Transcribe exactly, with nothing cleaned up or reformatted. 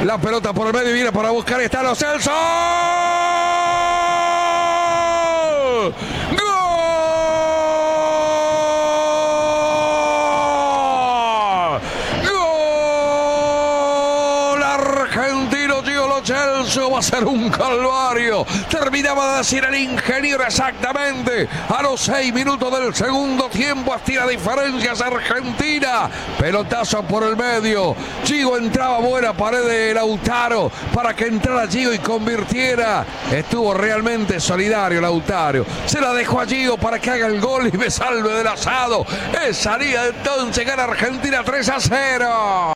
La pelota por el medio y viene para buscar. Está Lo Celso. ¡Gol! ¡Gol! Argentino Gio Lo Celso. Va a ser un calvario. Terminaba de decir el ingeniero exactamente. A los seis minutos del segundo tiempo. Estira diferencias Argentina. Pelotazo por el medio. Gio entraba buena pared de Lautaro para que entrara Gio y convirtiera. Estuvo realmente solidario Lautaro. Se la dejó a Gio para que haga el gol y me salve del asado. Es salida entonces. Gana Argentina tres a cero.